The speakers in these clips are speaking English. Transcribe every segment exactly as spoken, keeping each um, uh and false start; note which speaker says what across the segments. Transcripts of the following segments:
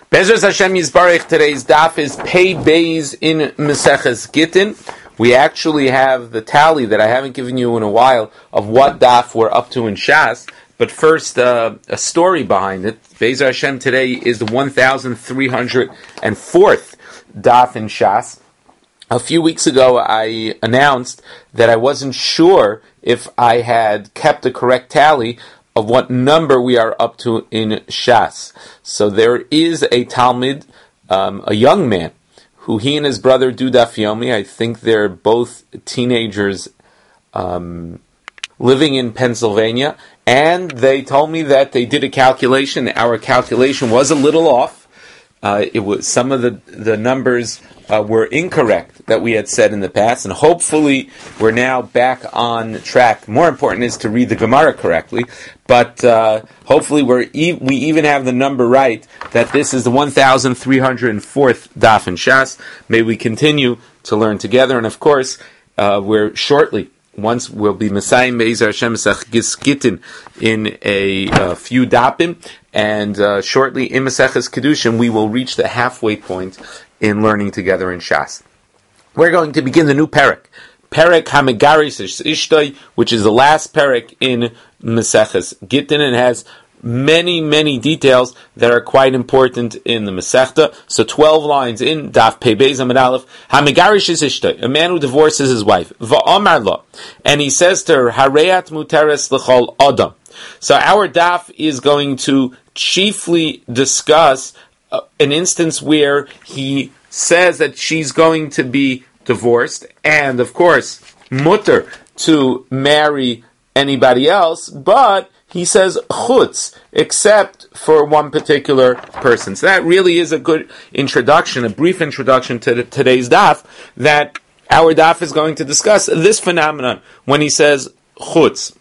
Speaker 1: Bezras Hashem Yisbarich, today's daf is Pei Beis in Maseches Gittin. We actually have the tally that I haven't given you in a while of what daf we're up to in Shas. But first, uh, a story behind it. Bezras Hashem today is the one thousand three hundred fourth daf in Shas. A few weeks ago, I announced that I wasn't sure if I had kept the correct tally of what number we are up to in Shas. So there is a Talmud, um, a young man, who he and his brother do Daf Yomi. I think they're both teenagers um, living in Pennsylvania, and they told me that they did a calculation. Our calculation was a little off. Uh, it was some of the the numbers uh, were incorrect that we had said in the past, and hopefully we're now back on track. More important is to read the Gemara correctly, but uh, hopefully we're e- we even have the number right, that this is the one thousand three hundred fourth Daf in Shas. May we continue to learn together, and of course uh, we're shortly. Once we'll be Messiah Be'ezer Hashem Maseches Gittin in a uh, few dapim, and uh, shortly in Maseches Kedushin we will reach the halfway point in learning together in Shas. We're going to begin the new parak, Parak Hamegaris Ishtoi, which is the last parak in Maseches Gittin, and has many, many details that are quite important in the Masechta. So twelve lines in Daf Pei Beis Amud Aleph. Hamegarish is Ishtoi, a man who divorces his wife. Va'amar lo, and he says to her, Hareat muteres l'chol adam. So our Daf is going to chiefly discuss uh, an instance where he says that she's going to be divorced, and of course, mutter to marry anybody else, but he says chutz, except for one particular person. So that really is a good introduction, a brief introduction to the, today's daf, that our daf is going to discuss this phenomenon when he says chutz.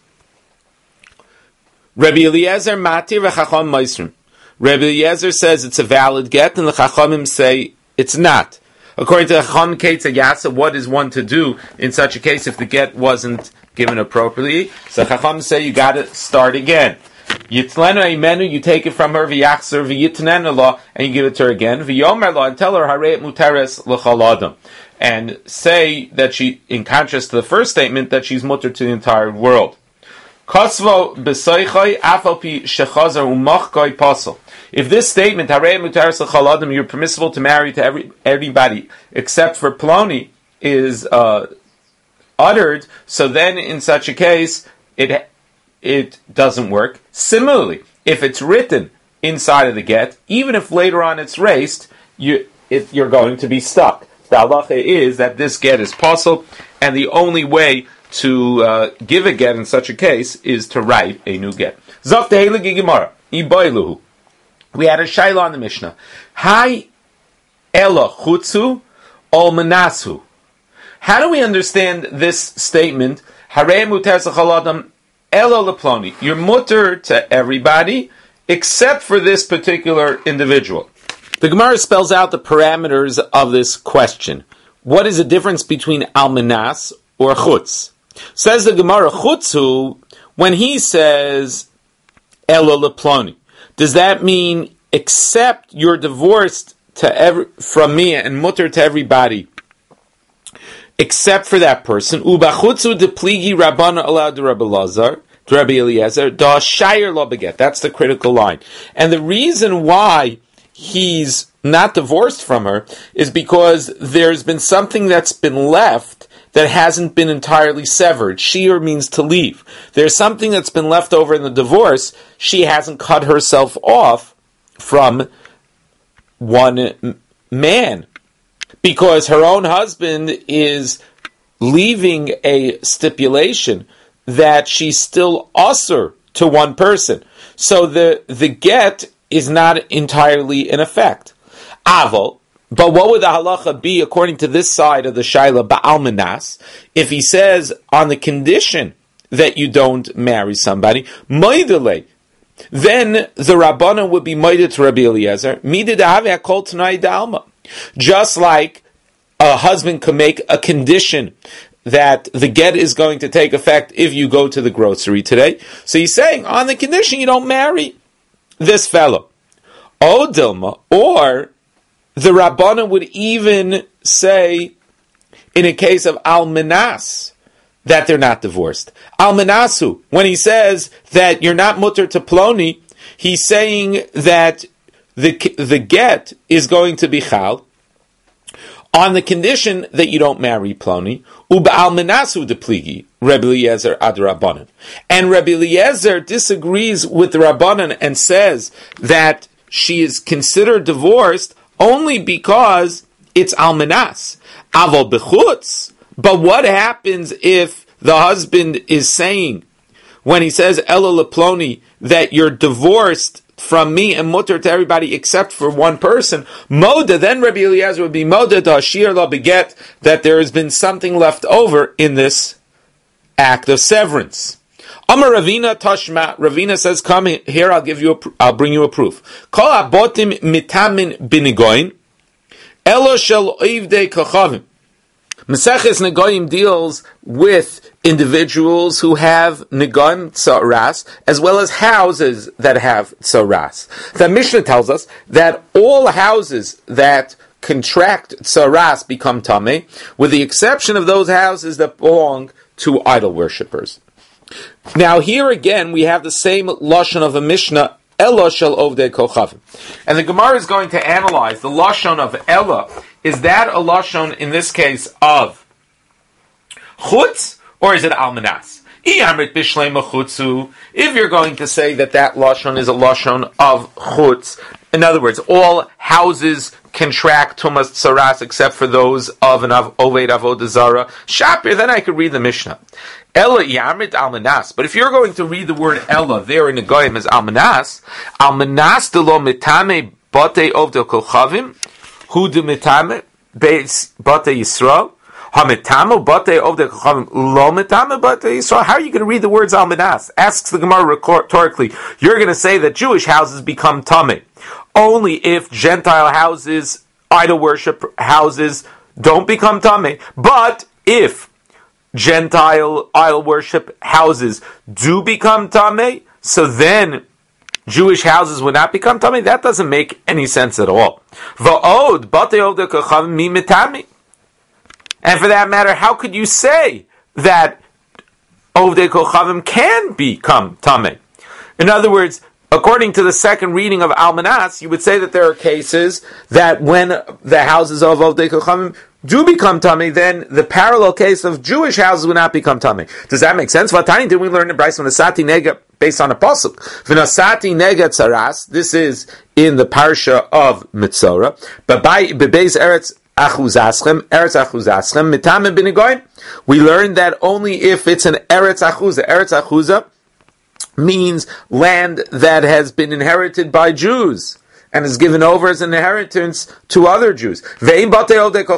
Speaker 1: Rabbi Eliezer matir v'chacham meisrim. Rabbi Eliezer says it's a valid get, and the chachamim say it's not. According to the Chacham Keitza Yasa, what is one to do in such a case if the get wasn't given appropriately? So Chacham say you got to start again. Yitlenu Eimenu, you take it from her, v'yachzer v'yitnenu lo, and you give it to her again. V'yomer lo, and tell her harei muteres l'chol adam, and say that she, in contrast to the first statement, that she's mutter to the entire world. Kosvo b'soichoi afalpi shechazer umachkoi pasel. If this statement, harei muteres l'chol adam, you're permissible to marry to every everybody except for Ploni, is uh, uttered, so then in such a case, it it doesn't work. Similarly, if it's written inside of the get, even if later on it's erased, you it, you're going to be stuck. The halacha is that this get is possible, and the only way to uh, give a get in such a case is to write a new get. Zok tehiligi gemara iboiluhu. We had a shayla on the Mishnah. Hai ela chutzu ol menasu. How do we understand this statement? Harei muteres l'chol adam elo leploni. You're mutter to everybody except for this particular individual. The Gemara spells out the parameters of this question. What is the difference between almanas or chutz? Says the Gemara, chutzu, when he says elo leploni, does that mean except you're divorced to every, from me and mutter to everybody except for that person? Uba chutzu de pligi rabbana allowed to Rabbi Lazar, to Rabbi Eliezer, da shayir lo beget. That's the critical line. And the reason why he's not divorced from her is because there's been something that's been left that hasn't been entirely severed. Shear means to leave. There's something that's been left over in the divorce. She hasn't cut herself off from one man, because her own husband is leaving a stipulation that she's still usher to one person. So the, the get is not entirely in effect. Aval, but what would the halacha be according to this side of the shaila ba'almanas, if he says on the condition that you don't marry somebody, moidele, then the Rabbana would be moided to Rabbi Eliezer, midid ahave hakol t'nai da'alma. Just like a husband can make a condition that the get is going to take effect if you go to the grocery today. So he's saying, on the condition you don't marry this fellow. O Dilma, or the Rabbanan would even say, in a case of Almanas, that they're not divorced. Almanasu, when he says that you're not mutter to Ploni, he's saying that the the get is going to be chal on the condition that you don't marry Ploni. Uba Almanasu de pligi, Rebbe Eliezer ad Rabbanan. And Rebbe Eliezer disagrees with the Rabbanan and says that she is considered divorced only because it's Almanas. Aval bechutz. But what happens if the husband is saying, when he says Ela leploni, that you're divorced from me and mutter to everybody except for one person? Moda, then Rabbi Eliezer would be moda da ashir la beget, that there has been something left over in this act of severance. Amar Ravina Tashma. Ravina says, "Come here. I'll give you. A, I'll bring you a proof. Kol abotim mitamin binigoin, elo shel oivdei kachavim." Maseches Negoim deals with individuals who have Negoim Tsaras, as well as houses that have Tsaras. The Mishnah tells us that all houses that contract Tsaras become Tameh, with the exception of those houses that belong to idol worshippers. Now here again we have the same Lashon of a Mishnah, Ella shel ovdei kochavim. And the Gemara is going to analyze the Lashon of Ella. Is that a Lashon, in this case, of Chutz, or is it Almanas? If you're going to say that that Lashon is a Lashon of Chutz, in other words, all houses contract Tumas Tsaras except for those of an Oved Avodah Zarah, Shapir, then I could read the Mishnah. Ella Yamrit Almanas. But if you're going to read the word Ella there in the Goyim as Almanas, Almanas de lo mitame bate ovdel kochavim, hu de mitame beis bate Yisrael, ha mitame bate ovdel kochavim lo mitame bate Yisrael. How are you going to read the words Almanas? Asks the Gemara rhetorically. You're going to say that Jewish houses become tameh only if Gentile houses, idol worship houses, don't become tameh. But if Gentile idol worship houses do become tameh, so then Jewish houses would not become tameh. That doesn't make any sense at all. Va'od batei ovdei kochavim mi mitami. And for that matter, how could you say that ovdei kochavim can become tameh? In other words, according to the second reading of Almanas, you would say that there are cases that when the houses of Ovdei Kochavim do become tameh, then the parallel case of Jewish houses would not become tameh. Does that make sense? Vatani, did we learn in Bryce V'nasati nega based on a pasuk? V'nasati nega tzaras. This is in the parsha of Mitzorah. But by bebeis eretz achuzaschem, eretz achuzaschem mitame b'negoim. We learned that only if it's an eretz achuza, eretz achuza means land that has been inherited by Jews and is given over as an inheritance to other Jews. They never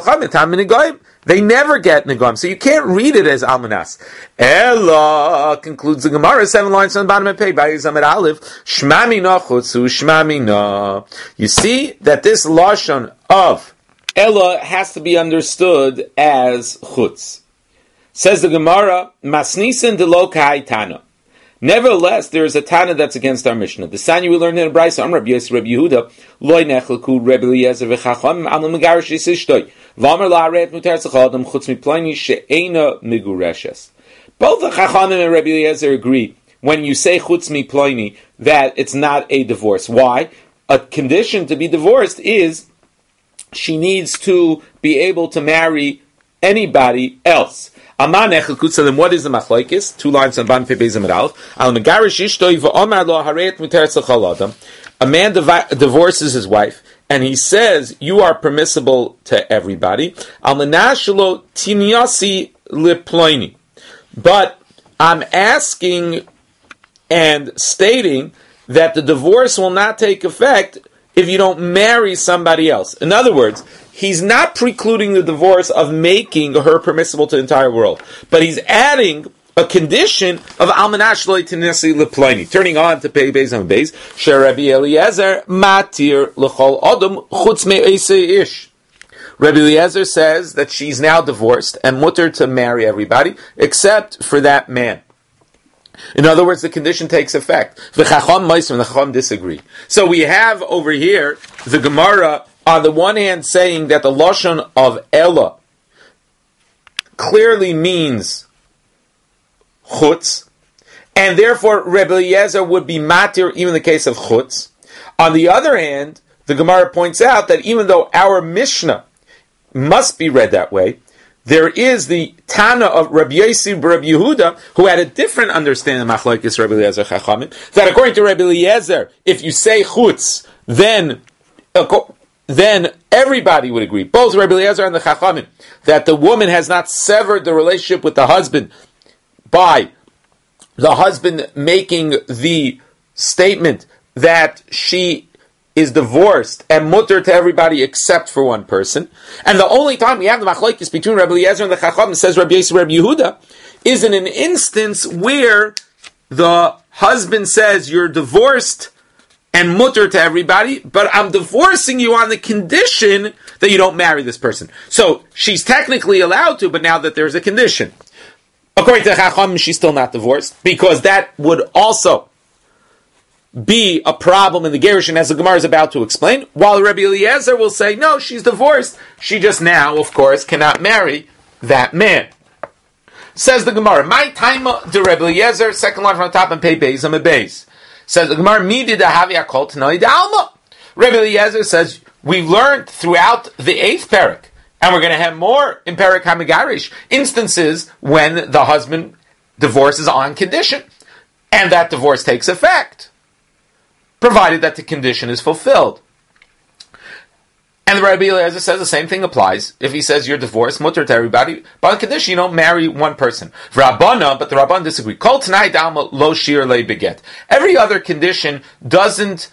Speaker 1: get Negoim. So you can't read it as Almanas. Ella, concludes the Gemara, seven lines on the bottom of the page, by Zamed Aleph, Shmamina chutzu, Shmamina. You see that this Lashon of Ella has to be understood as chutz. Says the Gemara, Masnisen de lo kaitana. Nevertheless, there is a Tana that's against our Mishnah. The Sanya we learned in Brayso, Amr Rabbi Yosef Rabbi Yehuda, Loi nechelku Rabbi Eliezer v'chacham am l'megarish yisishtoi, v'amar la'areit mutar tzachadam chutz miploini she'ena migureshes. Both the Chachamim and Rabbi Eliezer agree when you say chutz miploini that it's not a divorce. Why? A condition to be divorced is she needs to be able to marry anybody else. Aman echel so then what is the machlokes? Two lines on ban pebezim aleph. Al megarish ishtoi v'omar lo hareit muter tzachal adam. A man divi- divorces his wife, and he says, you are permissible to everybody. Al menashlo tinyasi liploini. But I'm asking and stating that the divorce will not take effect if you don't marry somebody else. In other words, he's not precluding the divorce of making her permissible to the entire world, but he's adding a condition of almanash lo tinasi leploini. Turning on to pei beis and beis, Sheh Rabbi Eliezer matir l'chol adam chutz me'esei ish. Rabbi Eliezer says that she's now divorced and mutter to marry everybody except for that man. In other words, the condition takes effect. The Chacham Meisim and the Chacham disagree. So we have over here the Gemara on the one hand saying that the Lashon of Ella clearly means chutz, and therefore Rebbe Eliezer would be matir even in the case of chutz. On the other hand, the Gemara points out that even though our Mishnah must be read that way, there is the Tana of Rabbi Yossi Rabbi Yehuda, who had a different understanding of Machlokes Rabbi Eliezer Chachamim, that according to Rabbi Eliezer, if you say chutz, then then everybody would agree, both Rabbi Eliezer and the Chachamim, that the woman has not severed the relationship with the husband by the husband making the statement that she is divorced and mutter to everybody except for one person. And the only time we have the machlokes between Rabbi Eliezer and the Chacham, says Rabbi Yossi Rabbi Yehuda, is in an instance where the husband says, you're divorced and mutter to everybody, but I'm divorcing you on the condition that you don't marry this person. So she's technically allowed to, but now that there's a condition. According to the Chacham, she's still not divorced, because that would also be a problem in the Gerushin, as the Gemara is about to explain, while Rabbi Eliezer will say, no, she's divorced. She just now, of course, cannot marry that man. Says the Gemara, my time to Rabbi Eliezer, second line from the top, and pay beis, I'm a beis. Says the Gemara, mi did havi akol t'nai d'alma. Rabbi Eliezer says, we learned throughout the eighth parak, and we're going to have more in Parak HaMegarish, instances when the husband divorces on condition, and that divorce takes effect, provided that the condition is fulfilled. And the Rabbi Eliezer says the same thing applies if he says you're divorced, mutter to everybody, but on the condition you don't marry one person. Rabbana, but the Rabban disagree. Kol t'nai d'alma lo shir le beget. Every other condition doesn't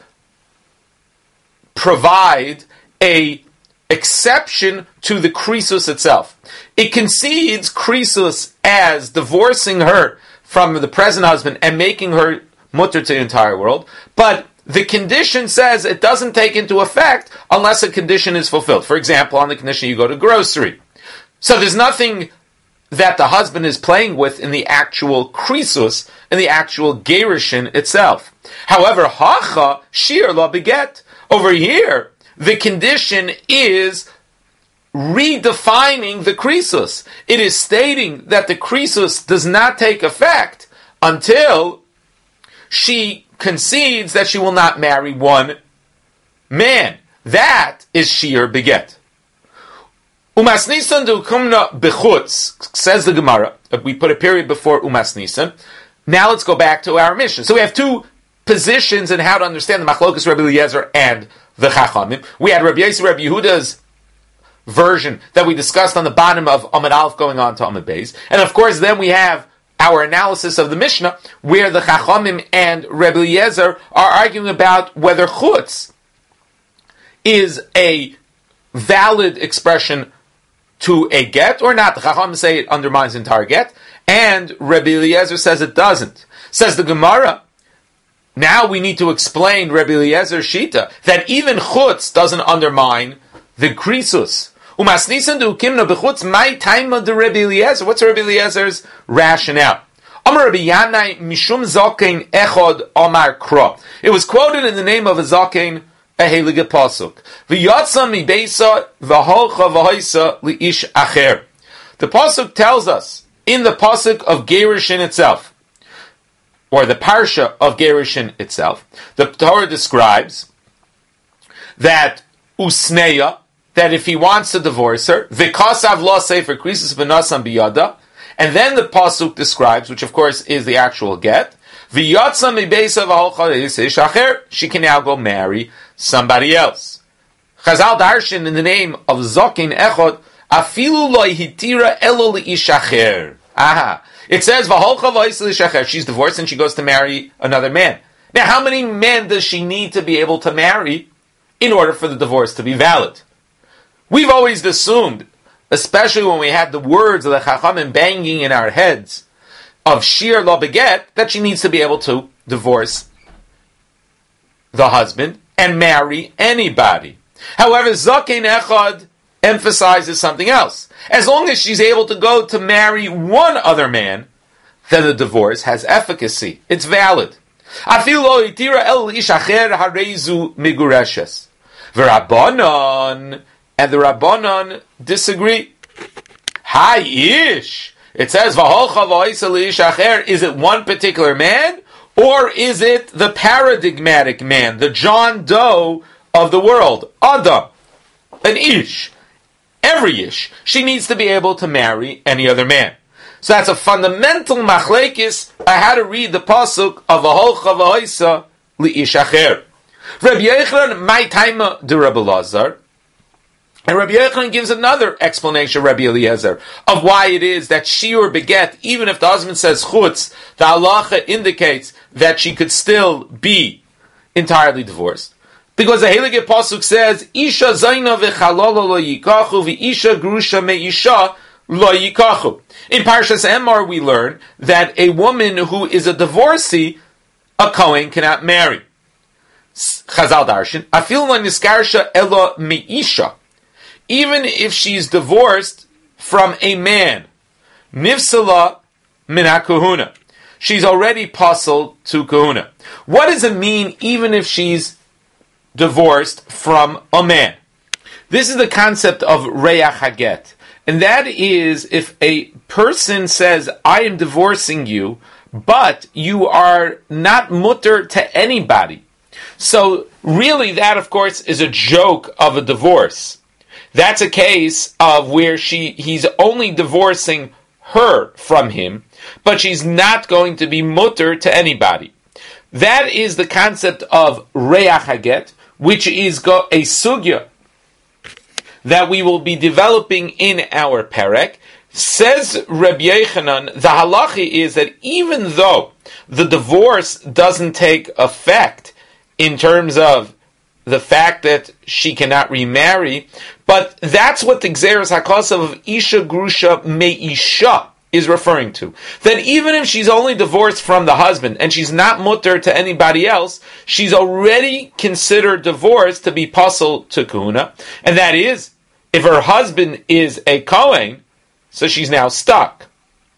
Speaker 1: provide a exception to the krisus itself. It concedes krisus as divorcing her from the present husband and making her mutter to the entire world, but the condition says it doesn't take into effect unless a condition is fulfilled. For example, on the condition you go to grocery. So there's nothing that the husband is playing with in the actual krisus, in the actual gerushin itself. However, hacha shir la beget. Over here, the condition is redefining the krisus. It is stating that the krisus does not take effect until she concedes that she will not marry one man. That is shir beget. Umas nisan du kumna bechutz, says the Gemara. We put a period before umas nisan. Now let's go back to our mission. So we have two positions in how to understand the Machlokes Rabbi Eliezer and the Chachamim. We had Rabbi Yossi Rabbi Yehuda's version that we discussed on the bottom of Amud Aleph going on to Amud Beis. And of course then we have our analysis of the Mishnah, where the Chachamim and Rebbe Eliezer are arguing about whether chutz is a valid expression to a get or not. The Chachamim say it undermines the entire get, and Rebbe Eliezer says it doesn't. Says the Gemara, now we need to explain Rebbe Eliezer's shita, that even chutz doesn't undermine the krisus. Umas nisan du kimna bechutz my time of the Rebbe Eliezer. What's Rebbe Eliezer's rationale? Amar Rabbi Yanai mishum zakein echad amar kra. It was quoted in the name of a zakein, a heilige pasuk. V'yatsa mi beisa v'holcha v'hoisa li'ish acher. The pasuk tells us in the pasuk of Gerushin itself, or the parsha of Gerushin itself, the Torah describes that usneya, that if he wants to divorce her, v'kasav lo sefer krisus v'nasam biyada, and then the pasuk describes, which of course is the actual get, v'yatsa mibeisa v'holcha li'ish acher, she can now go marry somebody else. Chazal darshan in the name of Zakin Echod, afilu lo hitira elo li'ish acher. Aha. It says v'holcha v'hoisa li'ish acher. She's divorced and she goes to marry another man. Now, how many men does she need to be able to marry in order for the divorce to be valid? We've always assumed, especially when we had the words of the Chachamim banging in our heads of shir lo beget, that she needs to be able to divorce the husband and marry anybody. However, Zakein Echad emphasizes something else. As long as she's able to go to marry one other man, then the divorce has efficacy. It's valid. Afilu lo itira el ish acher harezu migureshes. V'Rabbanon, and the Rabbanon disagree. Hayish. It says, V'holcha v'oisa li'ish acher. Is it one particular man? Or is it the paradigmatic man, the John Doe of the world? Adam. An ish. Every ish. She needs to be able to marry any other man. So that's a fundamental machlekes. I had to read the pasuk of V'holcha v'oisa li'ish acher. Rabbi Yochanan, my time de Rabbi Lazar. And Rabbi Yochanan gives another explanation, Rabbi Eliezer, of why it is that shiur beget, even if the husband says chutz, the halacha indicates that she could still be entirely divorced. Because the Heilige Pasuk says, Isha zayna v'chalala lo yikachu v'isha grusha me'isha lo yikachu. In Parshas Emor we learn that a woman who is a divorcee, a Kohen cannot marry. Chazal Darshan, afil lo niskarsha elo me'isha. Even if she's divorced from a man, nifsala min ha-kahuna, she's already puzzled to kahuna. What does it mean even if she's divorced from a man? This is the concept of reach haget. And that is if a person says, I am divorcing you, but you are not mutter to anybody. So really that, of course, is a joke of a divorce. That's a case of where she he's only divorcing her from him, but she's not going to be mutter to anybody. That is the concept of reach haget, which is go, a sugya that we will be developing in our perek. Says Rabbi Yochanan, the halacha is that even though the divorce doesn't take effect in terms of the fact that she cannot remarry, but that's what the Gzeres HaKosav of Isha Grusha Me'isha is referring to. That even if she's only divorced from the husband and she's not mutter to anybody else, she's already considered divorced to be puzzled to kahuna, and that is, if her husband is a Kohen, so she's now stuck.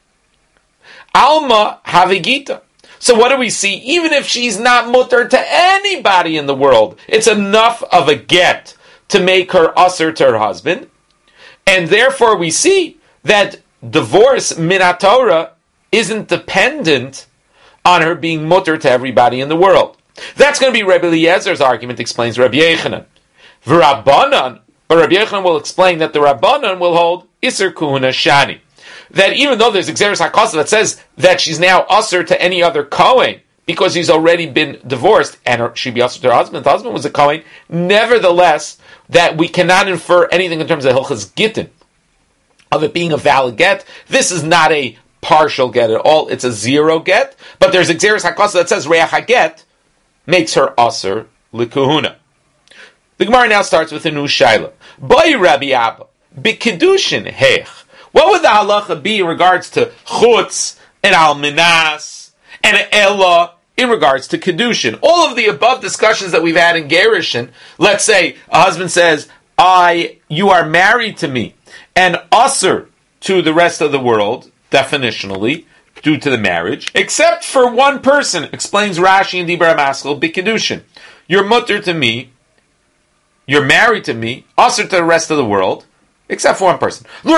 Speaker 1: Alma Havigita. So what do we see? Even if she's not mutter to anybody in the world, it's enough of a get to make her usher to her husband. And therefore we see that divorce, min ha-Torah, isn't dependent on her being mutter to everybody in the world. That's going to be Rabbi Eliezer's argument, explains Rabbi Yochanan. V'Rabbanan, but Rabbi Yochanan will explain that the Rabbanan will hold Isser Kuhuna Shani. That even though there's Gzeres HaKosav that says that she's now usher to any other Kohen because he's already been divorced and she'd be usher to her husband, the husband was a Kohen, nevertheless, that we cannot infer anything in terms of Hilchas Gittin, of it being a valid get. This is not a partial get at all, it's a zero get, but there's Gzeres HaKosav that says Reach HaGet makes her usher l'kuhuna. The Gemara now starts with a new shaila. Boy Rabbi Abba, b'kedushin heich. What would the halacha be in regards to chutz and alminas and ella in regards to kedushin? All of the above discussions that we've had in gerushin. Let's say a husband says, "I, you are married to me," and usher to the rest of the world, definitionally, due to the marriage, except for one person. Explains Rashi and Dibra Maskell b'kedushin. You're mutter to me. You're married to me. Usher to the rest of the world. Except for one person. We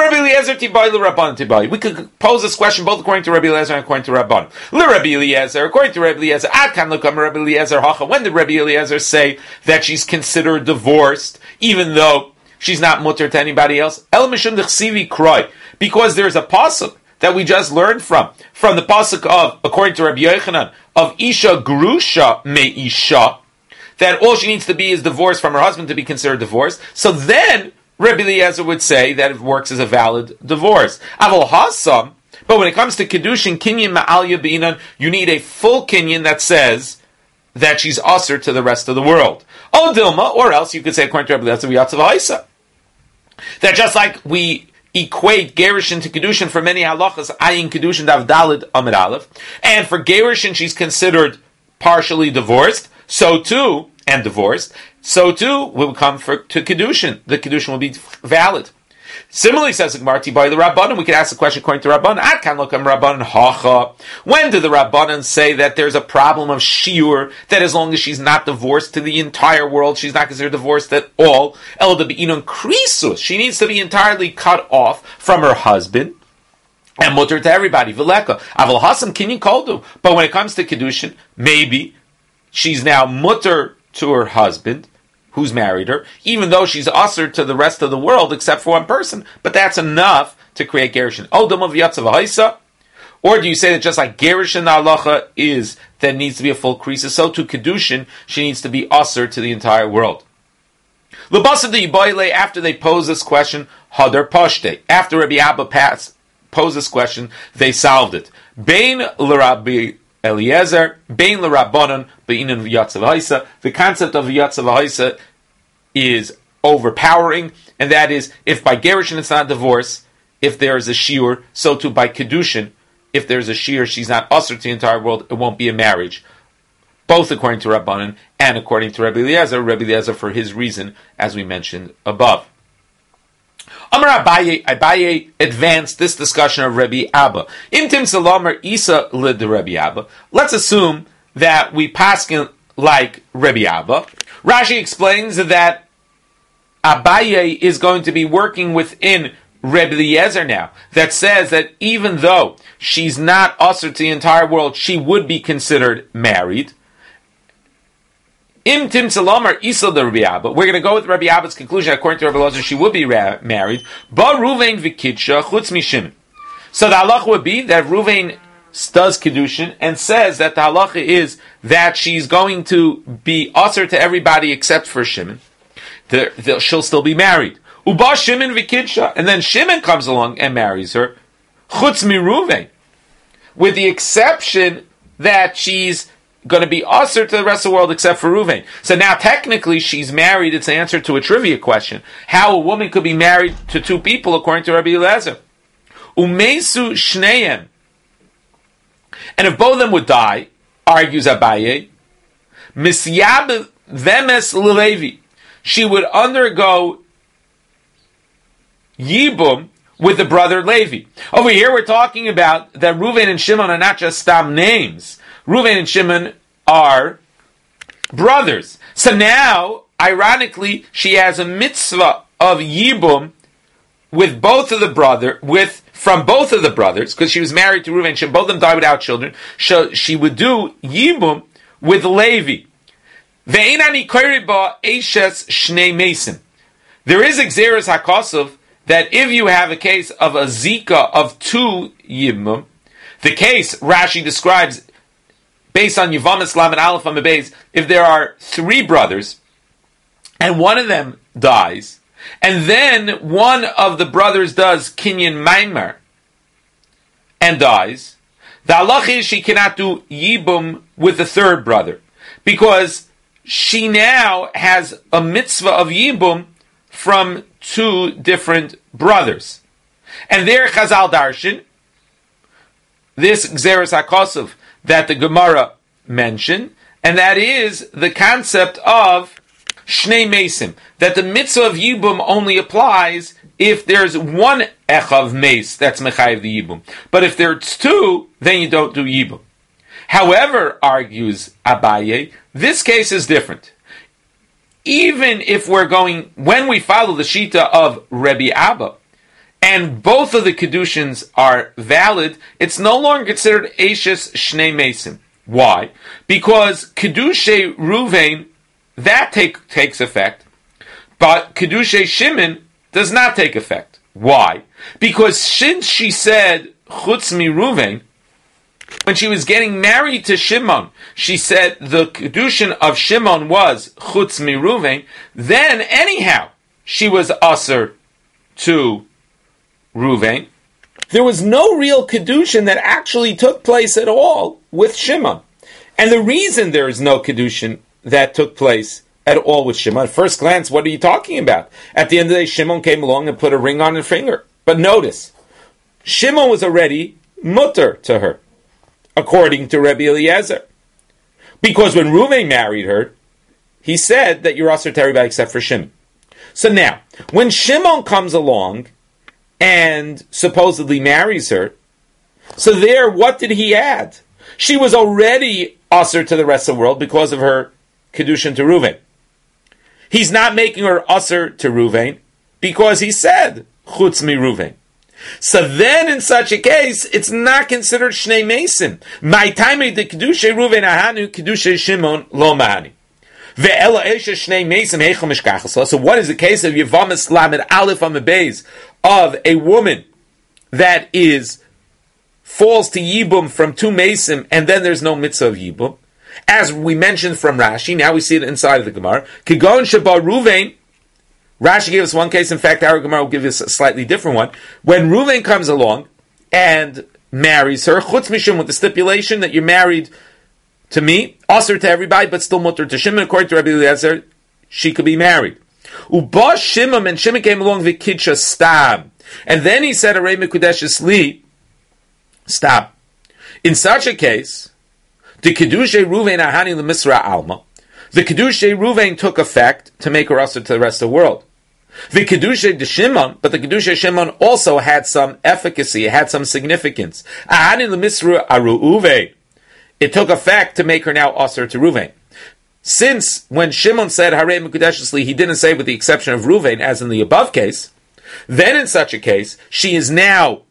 Speaker 1: could pose this question both according to Rabbi Eliezer and according to Rabban. Rabbi Eliezer, according to Rabbi Eliezer, Rabbi Eliezer, when did Rabbi Eliezer say that she's considered divorced, even though she's not mutter to anybody else? Because there's a pasuk that we just learned from, from the pasuk of, according to Rabbi Yochanan, of Isha Grusha Me'isha, that all she needs to be is divorced from her husband to be considered divorced. So then, Rabbi Eliezer would say that it works as a valid divorce. Avol Hassam, but when it comes to Kedushin, Kinyan Ma'alya B'inan, you need a full Kinyan that says that she's usher to the rest of the world. O Dilma, or else you could say, according to Rabbi Eliezer, Yatzav Haisa. That just like we equate Gerushin to Kedushin for many halachas, Ayin Kedushin Dav Dalid Amid Aleph, and for Gerushin she's considered partially divorced, so too, and divorced, so too will come for to Kedushin. The Kedushin will be valid. Similarly, says the Gemara, by the Rabbanan, we could ask the question according to Rabbanan. Ad kan lokam Rabbanan hacha. When do the Rabbanan say that there's a problem of shiur, that as long as she's not divorced to the entire world, she's not considered divorced at all? El de beinun krisus. She needs to be entirely cut off from her husband and mutter to everybody. Vileka aval hasam kinyan koldu. But when it comes to kedushin, maybe she's now mutter to her husband, who's married her, even though she's ushered to the rest of the world except for one person. But that's enough to create gerushin. Odom of yatzav haisa. Or do you say that just like gerushin halacha is that needs to be a full krisis, so to kedushin she needs to be ushered to the entire world? L'basa de yiboyle, after they pose this question, hadar pashte. After Rabbi Abba passed, posed this question, they solved it. Bein l'Rabbi Eliezer, Bein l'Rabbanon, Be'inan v'yatzav haisa. The concept of v'yatzav haisa is overpowering, and that is, if by gerushin it's not divorce, if there is a shiur, so too by kedushin, if there's a shiur, she's not usher to the entire world, it won't be a marriage. Both according to Rabbanan and according to Rabbi Eliezer, Rabbi Eliezer for his reason, as we mentioned above. Amar Abaye, Abaye advanced this discussion of Rabbi Abba. Imtim Salamer Isa lid the Rabbi Abba. Let's assume that we paskin like Rabbi Abba. Rashi explains that Abaye is going to be working within Rabbi Eliezer now, that says that even though she's not usher to the entire world, she would be considered married. Im Tim Salomar Isa the Rabbi Abba. We're going to go with Rabbi Abba's conclusion. According to Rabbi Eliezer, she would be ra- married. Ba Ruvain v'Kitsha chutz mishimon. So the halacha would be that Ruvain does kedushin and says that the halacha is that she's going to be usher to everybody except for Shimon. The, the, she'll still be married. Uba Shimon v'Kitsha, and then Shimon comes along and marries her. Chutz mi Ruvain, with the exception that she's going to be usher to the rest of the world except for Ruvain. So now technically she's married. It's an answer to a trivia question. How a woman could be married to two people according to Rabbi Eliezer. Umesu shneim. And if both of them would die, argues Abaye, misyab vemes l'levi. She would undergo yibum with the brother Levi. Over here we're talking about that Ruvain and Shimon are not just stam names. Ruvain and Shimon are brothers. So now, ironically, she has a mitzvah of yibum with both of the brother, with from both of the brothers, because she was married to Ruvain and Shimon. Both of them died without children. So she would do yibum with Levi. Ve'einani koiriba eishes shnei mesim. There is exeris hakosov that if you have a case of a zika of two yibum, the case Rashi describes based on Yevamos Lamed Aleph Amabez, if there are three brothers, and one of them dies, and then one of the brothers does Kinyan Maimar, and dies, the halach is she cannot do Yibum with the third brother, because she now has a mitzvah of Yibum from two different brothers. And there Chazal Darshan, this Gzeres HaKosov, that the Gemara mentioned, and that is the concept of Shnei Mesim, that the mitzvah of Yibum only applies if there's one Echav Meis that's Mechayiv the Yibum. But if there's two, then you don't do Yibum. However, argues Abaye, this case is different. Even if we're going, when we follow the Shita of Rabbi Abba, and both of the Kedushins are valid, it's no longer considered Eishes Shnei Mesim. Why? Because Kedushay Ruvain, that take, takes effect, but Kedushay Shimon does not take effect. Why? Because since she said Chutz mi Ruvain, when she was getting married to Shimon, she said the Kedushin of Shimon was Chutz mi Ruvain, then anyhow she was usher to Ruvain. There was no real Kedushin that actually took place at all with Shimon. And the reason there is no Kedushin that took place at all with Shimon, at first glance, what are you talking about? At the end of the day, Shimon came along and put a ring on her finger. But notice, Shimon was already mutter to her, according to Rabbi Eliezer. Because when Ruvain married her, he said that you're usher to everybody except for Shimon. So now, when Shimon comes along and supposedly marries her. So there, what did he add? She was already usher to the rest of the world because of her kedushin to Ruvain. He's not making her usher to Ruvain because he said chutz mi Ruvain. So then, in such a case, it's not considered shnei mesim. My time the kedusha Ruvain ahanu kedusha Shimon lo mahani. Ve'ela esha shnei mesim heichel mishkachas. So what is the case of Yevamis Lamed Aleph on the base of a woman that is falls to Yibum from two Mesim, and then there's no mitzvah of Yibum? As we mentioned from Rashi, now we see it inside of the Gemara. Kigon Sheba Ruvain, Rashi gave us one case, in fact our Gemara will give us a slightly different one. When Ruvain comes along and marries her, Chutz Mishum, with the stipulation that you're married to me, usher to everybody, but still mutter to Shimon, according to Rabbi Eliezer, she could be married. Uba Shimon, and Shimon came along v'kidcha stam. And then he said, Arei Mekudeshes Li, stop. In such a case, the Kedushay Ruvain Ahani L'Misra Alma, the Kedushay Ruvain took effect to make her usher to the rest of the world. The Kedushay de Shimon, but the Kedushay Shimon also had some efficacy, it had some significance. Ahani L'Misra Aru'uve, it took effect to make her now usher to Ruvain. Since when Shimon said Harei Mekudeshes Li, he didn't say with the exception of Ruvain, as in the above case, then in such a case, she is now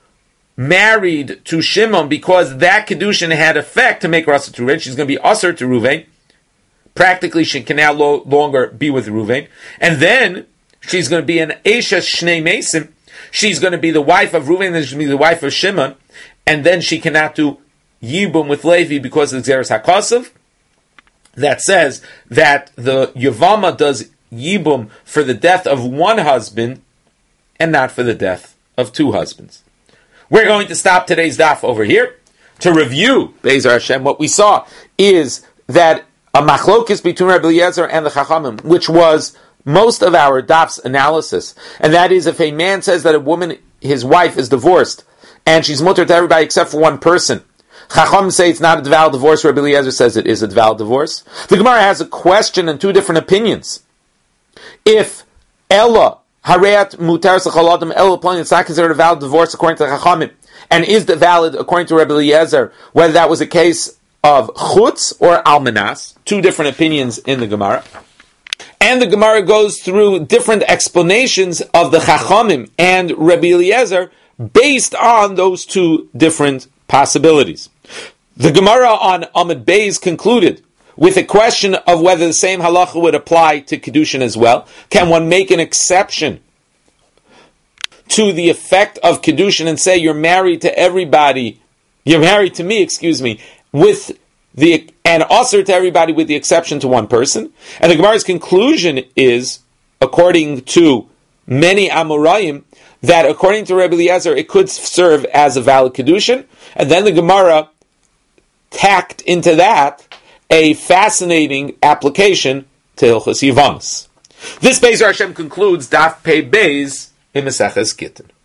Speaker 1: married to Shimon because that Kedushin had effect to make her usher to Ruvain. She's going to be usher to Ruvain. Practically, she can now no longer be with Ruvain. And then, she's going to be an Esha Shnei Mesim. She's going to be the wife of Ruvain, and she's going to be the wife of Shimon. And then she cannot do Yibum with Levi because of the Xeris HaKosav. That says that the Yavama does Yibum for the death of one husband and not for the death of two husbands. We're going to stop today's daf over here. To review, Be'ezer Hashem, what we saw is that a machlokis between Rabbi Eliezer and the Chachamim, which was most of our daf's analysis, and that is if a man says that a woman, his wife, is divorced, and she's mutter to everybody except for one person, Chachamim say it's not a valid divorce, Rabbi Eliezer says it is a valid divorce. The Gemara has a question and two different opinions. If Ella, Hareat Mutar Sechaladim Ella Plani, it's not considered a valid divorce according to the Chachamim, and is the valid according to Rabbi Eliezer, whether that was a case of Chutz or Almanas, two different opinions in the Gemara. And the Gemara goes through different explanations of the Chachamim and Rabbi Eliezer based on those two different possibilities. The Gemara on Amud Beis concluded with a question of whether the same halacha would apply to Kedushin as well. Can one make an exception to the effect of Kedushin and say you're married to everybody, you're married to me, excuse me, with the and usher to everybody with the exception to one person? And the Gemara's conclusion is, according to many Amoraim, that according to Rabbi Eliezer, it could serve as a valid Kedushin. And then the Gemara tacked into that a fascinating application to Hilchos Yevamos. This Be'ezer Hashem concludes Daf Pei Beis in Maseches Gittin.